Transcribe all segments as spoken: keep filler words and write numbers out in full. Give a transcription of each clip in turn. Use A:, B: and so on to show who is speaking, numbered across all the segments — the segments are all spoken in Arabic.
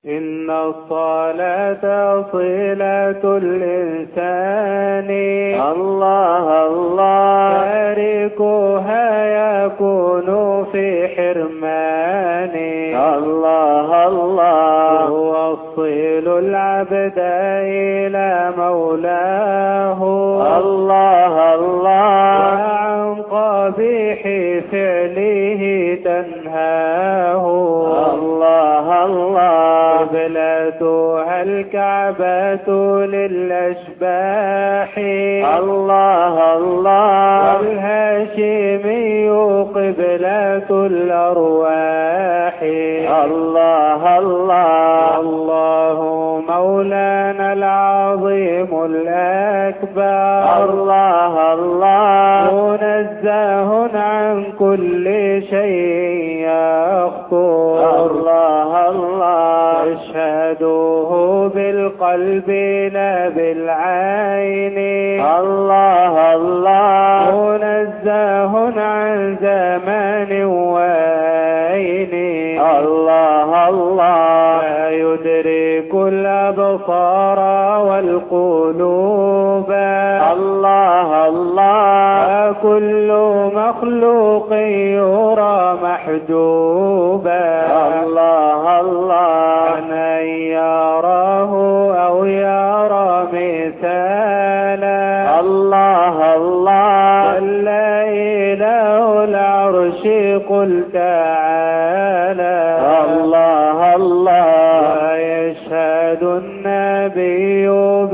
A: إن الصلاة صلة الإنسان
B: الله الله
A: تاركها يكون في حرمان
B: الله الله
A: ووصل العبد إلى مولاه
B: الله الله
A: وعن قبيح فعله تنهاه
B: الله الله
A: قبلتها الكعبة للأشباح
B: الله الله
A: والهاشمي قبلة الأرواح
B: الله الله
A: الله مولانا العظيم الأكبر
B: الله الله
A: منزه عن كل شيء يخطر
B: الله الله
A: أشهده بالقلب لا بالعين
B: الله الله
A: منزه عن زمان وأين
B: الله الله
A: لا يدرك الأبصار والقلوب
B: الله الله
A: كل مخلوق يرى محجوبا
B: الله الله
A: أن يراه أو يرى مثالا
B: الله الله
A: جل إله العرش قل تعالى
B: الله الله
A: ويشهد النبي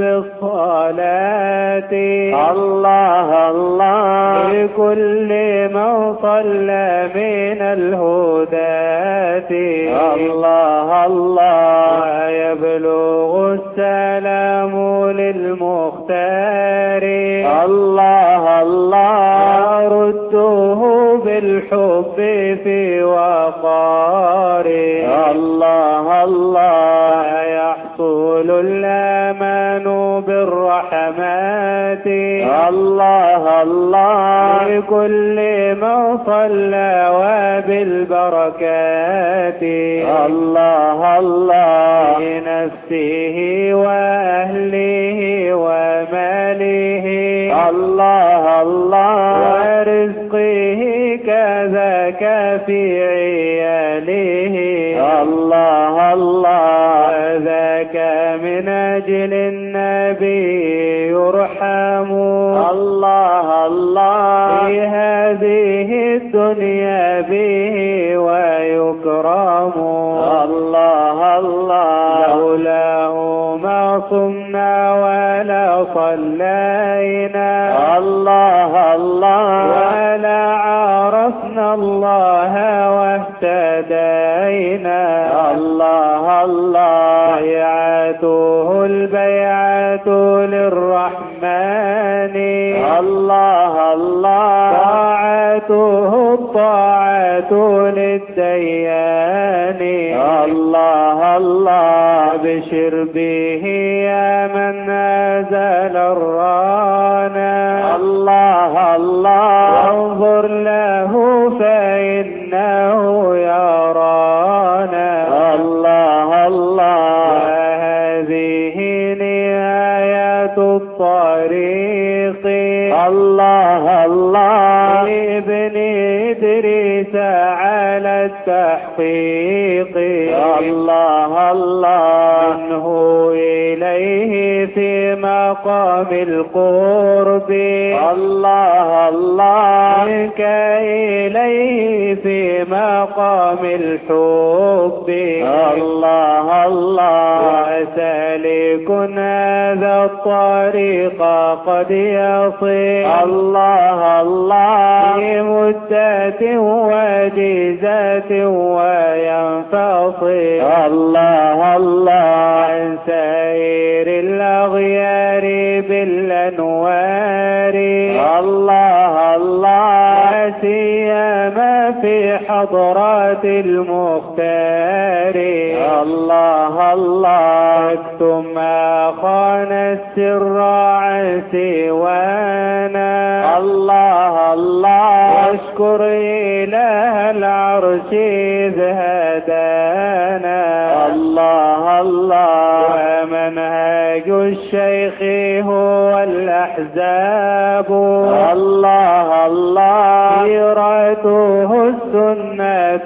A: بالصلاة
B: الله الله
A: لكل من صلى من الهداة
B: الله الله
A: ويبلغ السلام للمختار
B: الله الله
A: يرده بالحب في وقار
B: الله الله
A: يحصل الأمان بالرحمات
B: الله الله
A: لكل من صلى وبالبركات
B: الله الله
A: لنفسه وأهله وماله
B: الله الله
A: ورزقه كذاك في عياله
B: الله الله
A: ذاك من أجل النبي يرحم
B: الله الله
A: في هذه الدنيا به ويكرم
B: الله الله
A: لولاه ما صمنا ولا صلينا
B: الله الله
A: ولا عرفنا الله واهتدينا
B: الله الله
A: بيعته البيعة للرحمن
B: الله الله
A: طاعته الطاعة للديان
B: الله الله
A: أبشر به يا من أزال الرانا
B: الله الله
A: وانظر له فإنه يرانا
B: الله الله
A: وهذه نهاية الطريق
B: الله الله
A: لابن إدريس على التحقيق
B: الله الله
A: منه إليه في مقام القرب
B: الله الله
A: منك إليه في مقام الحب
B: الله الله
A: وسالك هذا الطريق قد يصل
B: الله الله
A: في مدة وجيزة وينفصل
B: الله الله
A: عن سائر الأغيار بالأنوار
B: الله الله
A: لا سيما في حضرات المختار
B: الله الله
A: اكتم أخانا السر عن سوانا
B: الله الله
A: واشكر إله العرش إذ هدانا
B: الله
A: الشيخ هو الأحزاب
B: الله الله
A: سيرته السنة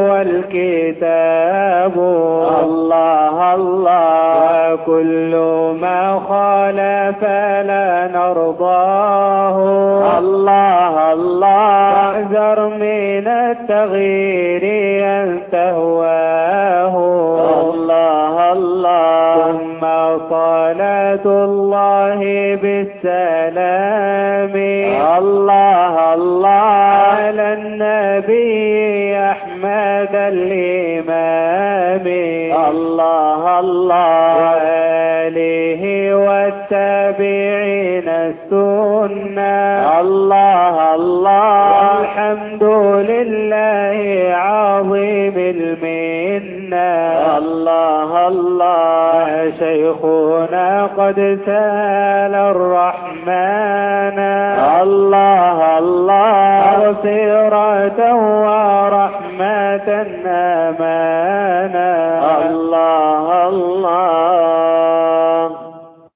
A: والكتاب
B: الله الله
A: وكل ما خالف لا نرضاه
B: الله الله
A: واحذر من التغيير أن تهواه
B: الله الله
A: ثم صلاة الله بالسلام
B: الله الله
A: على النبي أحمد الإمام
B: الله الله
A: وآله والتابعين السنة
B: الله الله
A: والحمد لله عظيم المنة
B: الله الله
A: شيخنا قد سأل الرحمن
B: الله الله
A: مغفرة ورحمة أمانا